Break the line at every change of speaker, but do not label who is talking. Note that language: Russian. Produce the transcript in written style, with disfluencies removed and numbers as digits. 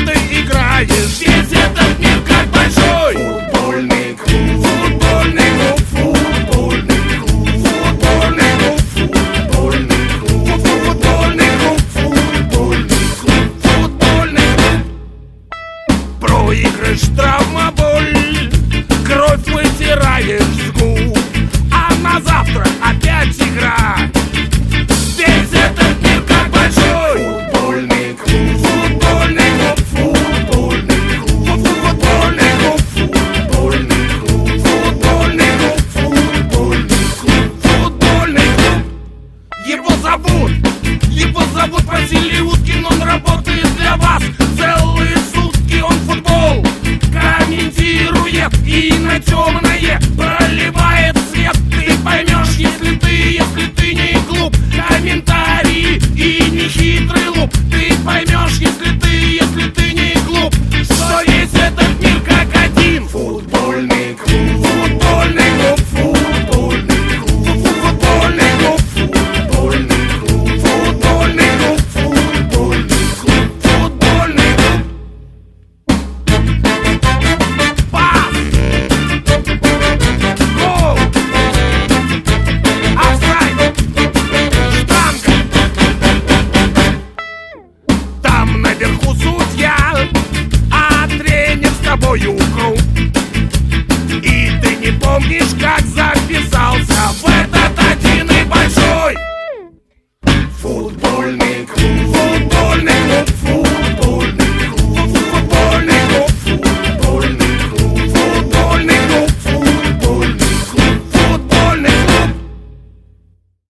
ты играешь. Весь этот мир как большой футбольный клуб. Футбольный клуб, футбольный клуб, футбольный клуб, футбольный клуб, футбольный клуб, футбольный клуб, футбольный клуб. Проигрыш, травма, боль, кровь вытираешь с губ, а на завтра опять игра.